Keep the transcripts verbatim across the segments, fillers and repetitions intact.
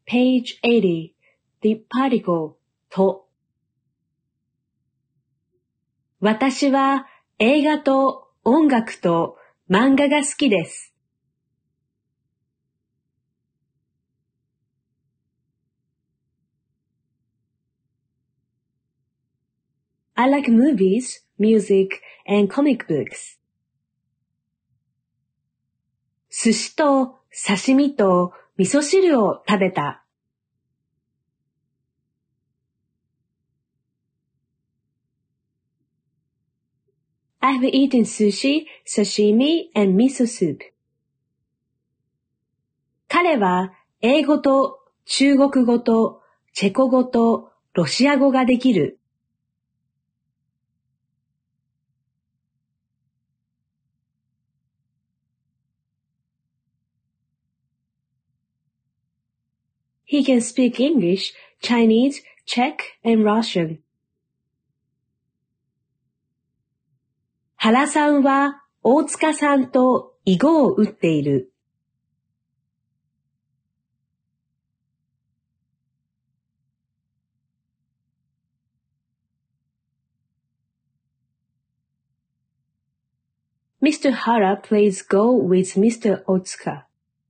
Page eighty. The particle と。私は映画と音楽と漫画が好きです。I like movies, music, and comic books. 寿司と刺身と味噌汁を食べた。I've eaten sushi, sashimi, and miso soup. 彼は英語と中国語とチェコ語とロシア語ができる。He can speak English, Chinese, Czech, and Russian. 原さんは大塚さんと囲碁を打っている。Mister Hara plays Go with Mister Otsuka.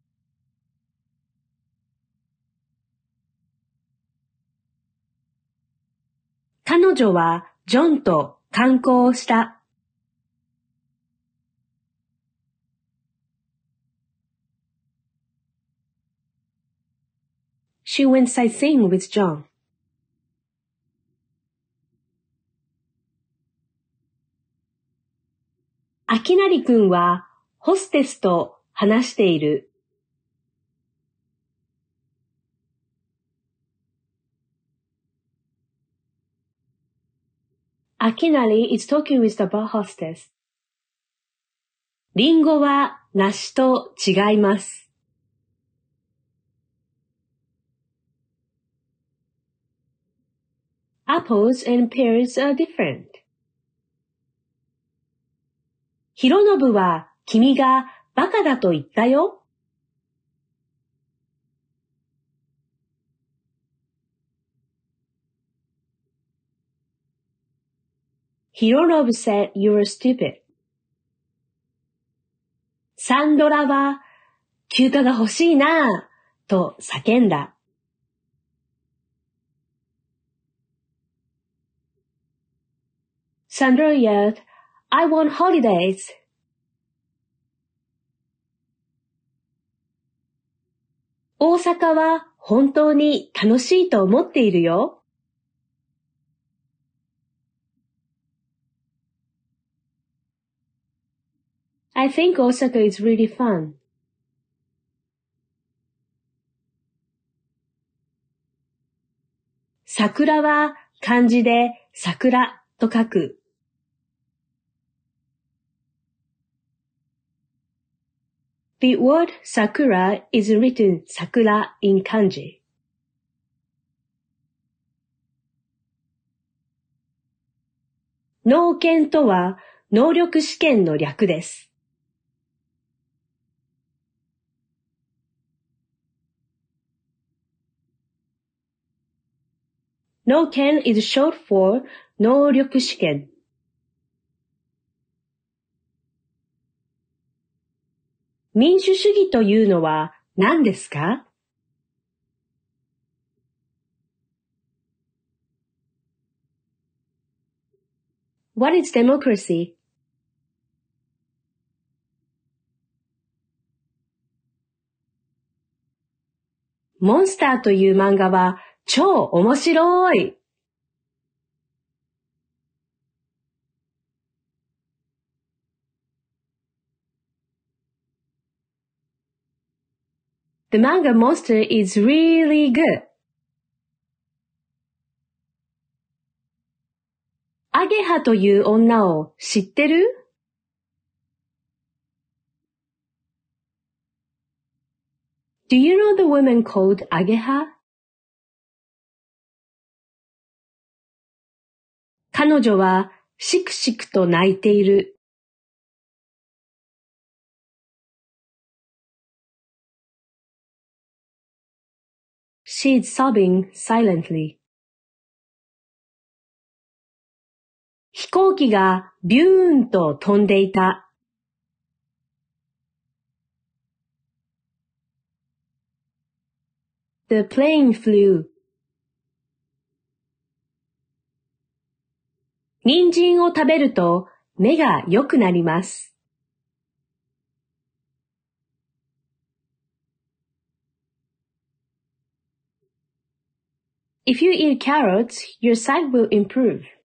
彼女はジョンと観光をした。She went sightseeing with John. あきなりくんはホステスと話している。Akinari is talking with the bar hostess. リンゴは梨と違います。Apples and pears are different. ひろのぶは君がバカだと言ったよ。Hironobu said you were stupid. サンドラは休暇が欲しいなぁと叫んだ。Sandra yelled, I want holidays. 大阪は本当に楽しいと思っているよ。I think Osaka is really fun. 桜は漢字で桜と書く。The word sakura is written sakura in kanji. 農研とは能力試験の略です。農研 is short for 能力試験。民主主義というのは何ですか？ What is democracy? モンスターという漫画は超面白い。The manga monster is really good. アゲハという女を知ってる？ Do you know the woman called Ageha? 彼女はしくしくと泣いている。 She's sobbing silently. 飛行機がビューンと飛んでいた。The plane flew. 人参を食べると目が良くなります。If you eat carrots, your sight will improve.